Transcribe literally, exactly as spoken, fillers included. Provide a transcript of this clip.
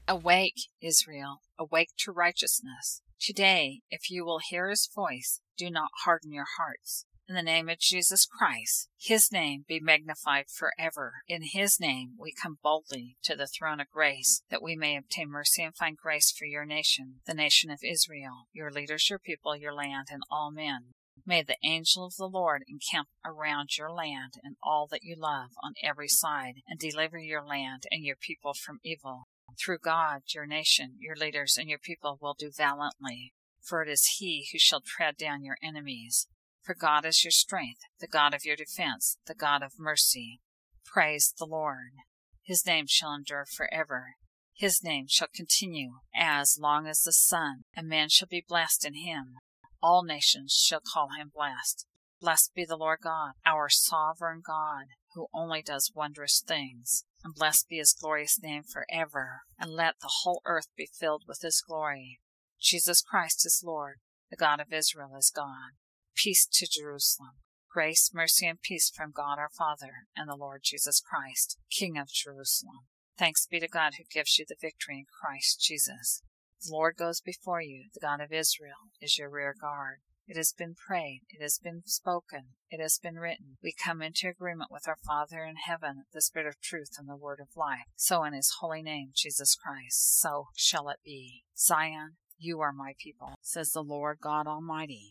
Awake, Israel, awake to righteousness. Today, if you will hear his voice, do not harden your hearts. In the name of Jesus Christ, his name be magnified forever. In his name we come boldly to the throne of grace, that we may obtain mercy and find grace for your nation, the nation of Israel, your leaders, your people, your land, and all men. May the angel of the Lord encamp around your land and all that you love on every side, and deliver your land and your people from evil. Through God, your nation, your leaders, and your people will do valiantly, for it is he who shall tread down your enemies. For God is your strength, the God of your defense, the God of mercy. Praise the Lord. His name shall endure forever. His name shall continue as long as the sun, and man shall be blessed in him. All nations shall call him blessed. Blessed be the Lord God, our sovereign God, who only does wondrous things. And blessed be his glorious name forever. And let the whole earth be filled with his glory. Jesus Christ is Lord. The God of Israel is God. Peace to Jerusalem. Grace, mercy, and peace from God our Father and the Lord Jesus Christ, King of Jerusalem. Thanks be to God who gives you the victory in Christ Jesus. The Lord goes before you. The God of Israel is your rear guard. It has been prayed. It has been spoken. It has been written. We come into agreement with our Father in heaven, the Spirit of truth and the Word of life. So in his holy name, Jesus Christ, so shall it be. Zion, you are my people, says the Lord God Almighty.